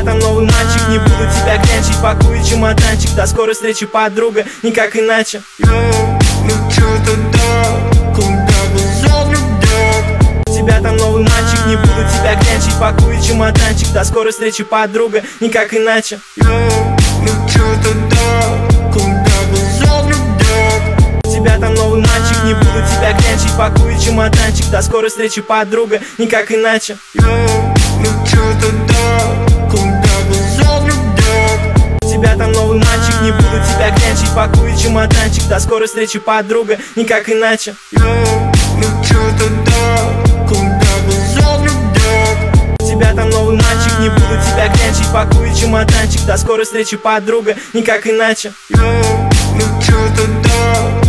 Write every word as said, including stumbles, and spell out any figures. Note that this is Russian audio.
там новый мальчик, не буду тебя клянчить, пакую чемоданчик, до скорой встречи, подруга, никак иначе. Ну чё тогда, куда глаза глядят? У тебя там новый мальчик, не буду тебя клянчить, пакую чемоданчик, до скорой встречи, подруга, никак иначе. Ну чё тогда, куда глаза глядят? У тебя там новый мальчик, не буду тебя клянчить, пакую чемоданчик, до скорой встречи, подруга, никак иначе. Ну чё тогда, куда глаза глядят? У тебя там новый мальчик, не буду тебя клянчить, пакую чемоданчик, до скорой встречи, подруга, никак иначе. Ну чё тогда, куда глаза глядят? У тебя там новый мальчик, не буду тебя клянчить, пакую чемоданчик, до скорой встречи, подруга, никак иначе. Ну чё тогда?